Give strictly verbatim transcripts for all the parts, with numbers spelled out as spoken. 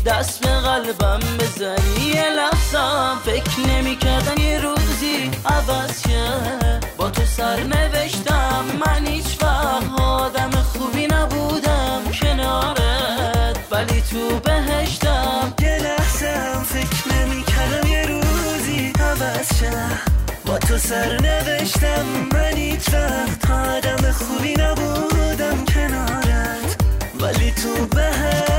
دست به قلبم بزنی. یه لحظم فکر نمی کردم یه روزی عوض شه. با تو سر نوشتم من هیچ وقت آدم خوبی نبودم کنارت، ولی تو بهشتم. یه لحظم فکر نمی کردم یه روزی عوض شه. با تو سر نوشتم من هیچ وقت آدم خوبی نبودم کنارت، ولی تو بهشتم.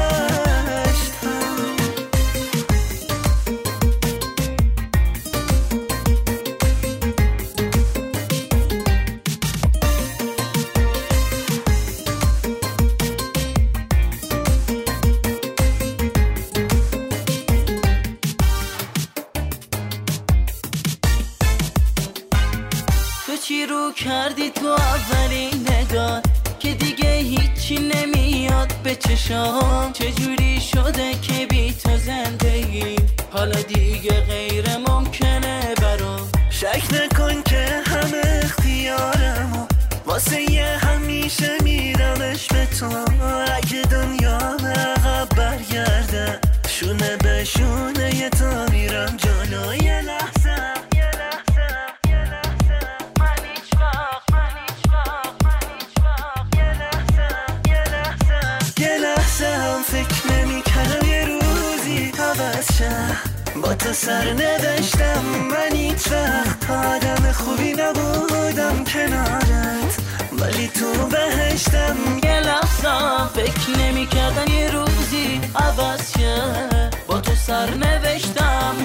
چی رو کردی تو اولین نگاه که دیگه هیچی نمیاد به چشام؟ چجوری شده که بی تو زندگی حالا دیگه غیر ممکنه برام؟ شک نکن که همه اختیارم واسه یه همیشه میرمش به تو. اگه دنیا عقب برگرده شونه به شونه یه تا میرم جلو. یه لحظه فکر نمی کردم یه روزی عوض شه. با تو سر نوشتم من هیچ وقت آدم خوبی نبودم کنارت، ولی تو بهشتم. یه لحظه فکر نمی کردم یه روزی عوض شه. با تو سر نوشتم